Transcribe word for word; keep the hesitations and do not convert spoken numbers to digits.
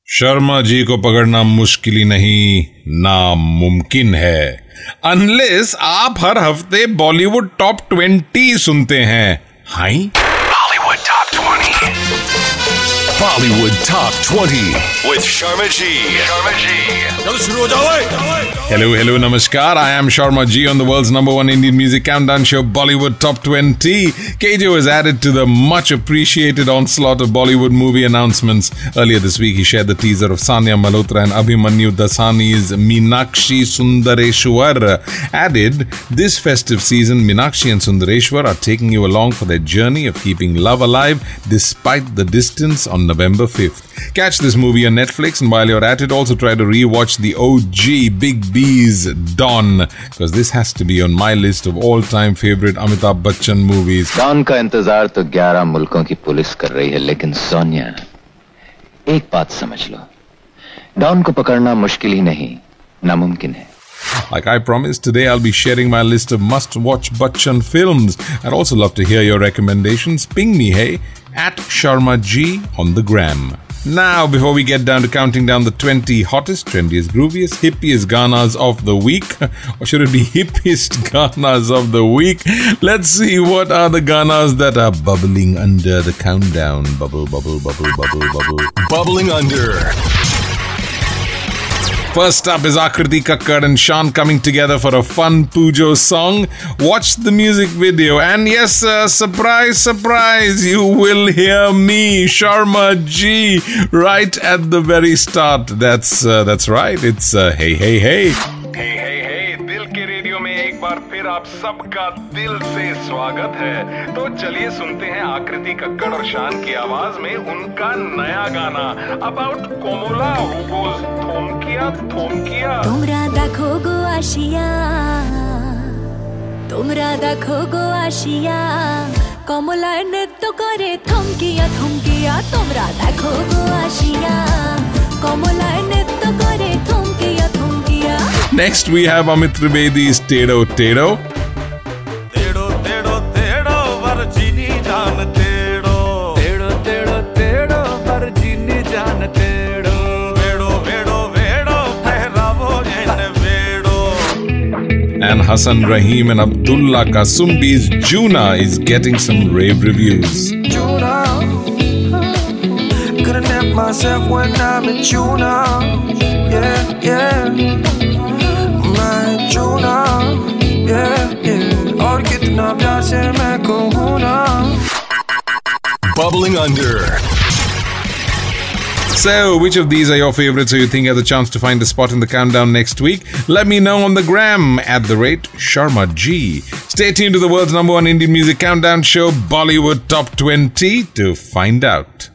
शर्मा जी को पकड़ना मुश्किल ही नहीं, नामुमकिन है, अनलेस आप हर हफ्ते बॉलीवुड टॉप ट्वेंटी सुनते हैं। Hi Bollywood Top twenty. Bollywood Top twenty with Sharma G. Sharma G. चलो शुरू हो जाओ। Hello, hello, namaskar. I am Sharma G on the world's number one Indian music countdown show, Bollywood Top twenty. K J was added to the much appreciated onslaught of Bollywood movie announcements. Earlier this week, he shared the teaser of Sanya Malhotra and Abhimanyu Dasani's Meenakshi Sundareshwar. Added, this festive season, Meenakshi and Sundareshwar are taking you along for their journey of keeping love alive despite the distance on November fifth. Catch this movie on Netflix, and while you're at it, also try to rewatch the O G Big B's Don, because this has to be on my list of all-time favorite Amitabh Bachchan movies. Don का इंतजार तो ग्यारह मुल्कों की police कर रही है, लेकिन सोनिया, एक बात समझ लो, डॉन को पकड़ना मुश्किल ही नहीं, नामुमकिन है. Like I promised, today I'll be sharing my list of must-watch Bachchan films. I'd also love to hear your recommendations. Ping me, hey, at Sharma G on the gram. Now, before we get down to counting down the twenty hottest, trendiest, grooviest, hippiest Ganas of the week, or should it be hippiest Ganas of the week, let's see what are the Ganas that are bubbling under the countdown. Bubble, bubble, bubble, bubble, bubble. Bubbling under. First up is Akriti Kakkar and Shaan coming together for a fun Pujo song. Watch the music video, and yes, uh, surprise, surprise, you will hear me, Sharma G, right at the very start. That's uh, that's right. It's uh, hey, hey, hey. Hey, hey, hey, दिल के radio में एक बार फिर आप सबका दिल से स्वागत है। तो चलिए सुनते हैं आकृति कक्कड़ और शान की आवाज में उनका नया गाना अबाउट कोमोला हु गोज थोमकिया थोमकिया। তোমরা দেখো গো আসিয়া, তোমরা দেখো গো আসিয়া, কমলায় নৃত্য করে থমকিয়া থমকিয়া। তোমরা দেখো গো আসিয়া, কমলায় নৃত্য করে থমকিয়া থমকিয়া। Next we have Amit Trivedi's Tedo Tedo. तेड़ो तेड़ो तेड़ो वर्जिनी जान तेड़ो तेड़ो तेड़ो तेड़ो वर्जिनी जान तेड़ो वेड़ो वेड़ो वेड़ो ठहरावो इन वेड़ो. And Hassan Rahim and Abdullah Kasumbi's Juna is getting some rave reviews. Juna, couldn't help myself when I'm in Juna. Yeah, yeah. मैं Juna, yeah, yeah. और कितना प्यार से मैं कहूँ ना. Bubbling under. So, which of these are your favorites or you think have the chance to find a spot in the countdown next week? Let me know on the gram at the rate Sharma G. Stay tuned to the world's number one Indian music countdown show, Bollywood Top twenty, to find out.